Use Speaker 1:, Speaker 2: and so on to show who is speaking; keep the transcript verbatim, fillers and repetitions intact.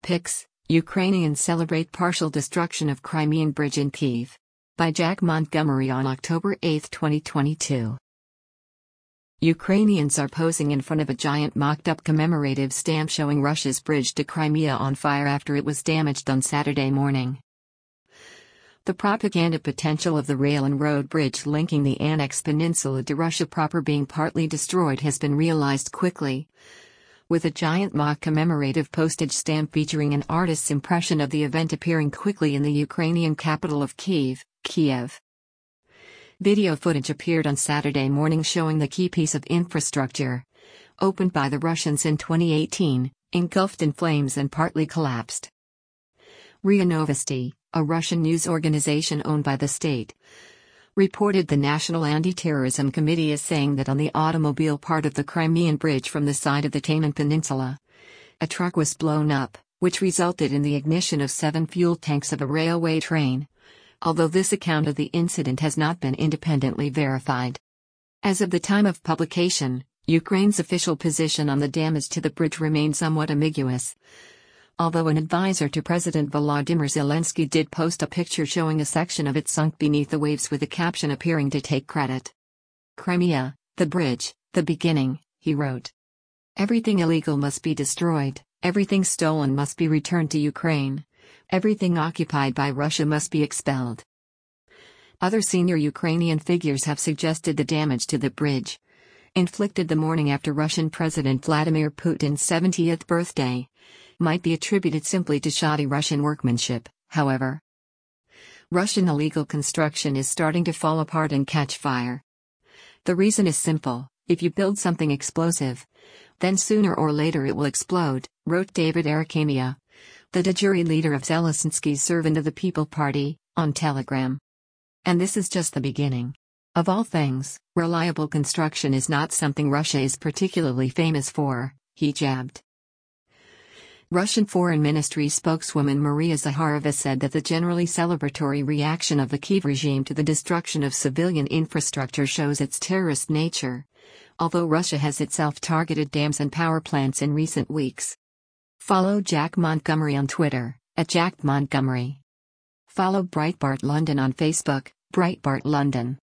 Speaker 1: Pics, Ukrainians celebrate partial destruction of Crimean bridge in Kyiv. By Jack Montgomery on October eighth, twenty twenty-two. Ukrainians are posing in front of a giant mocked-up commemorative stamp showing Russia's bridge to Crimea on fire after it was damaged on Saturday morning. The propaganda potential of the rail and road bridge linking the annexed peninsula to Russia proper being partly destroyed has been realized quickly, with a giant mock commemorative postage stamp featuring an artist's impression of the event appearing quickly in the Ukrainian capital of Kyiv, Kiev. Video footage appeared on Saturday morning showing the key piece of infrastructure, opened by the Russians in twenty eighteen, engulfed in flames and partly collapsed. R I A Novosti, a Russian news organization owned by the state, reported the National Anti-Terrorism Committee as saying that on the automobile part of the Crimean bridge from the side of the Taman Peninsula, a truck was blown up, which resulted in the ignition of seven fuel tanks of a railway train, although this account of the incident has not been independently verified. As of the time of publication, Ukraine's official position on the damage to the bridge remains somewhat ambiguous, although an advisor to President Volodymyr Zelensky did post a picture showing a section of it sunk beneath the waves with a caption appearing to take credit. "Crimea, the bridge, the beginning," he wrote. "Everything illegal must be destroyed, everything stolen must be returned to Ukraine. Everything occupied by Russia must be expelled." Other senior Ukrainian figures have suggested the damage to the bridge, inflicted the morning after Russian President Vladimir Putin's seventieth birthday, might be attributed simply to shoddy Russian workmanship. However, Russian illegal construction is starting to fall apart and catch fire. The reason is simple: if you build something explosive, then sooner or later it will explode, wrote David Arakhamia, the de jure leader of Zelensky's Servant of the People Party, on Telegram. And this is just the beginning. Of all things, reliable construction is not something Russia is particularly famous for, he jabbed. Russian Foreign Ministry spokeswoman Maria Zakharova said that the generally celebratory reaction of the Kyiv regime to the destruction of civilian infrastructure shows its terrorist nature, although Russia has itself targeted dams and power plants in recent weeks. Follow Jack Montgomery on Twitter, at Jack Montgomery. Follow Breitbart London on Facebook, Breitbart London.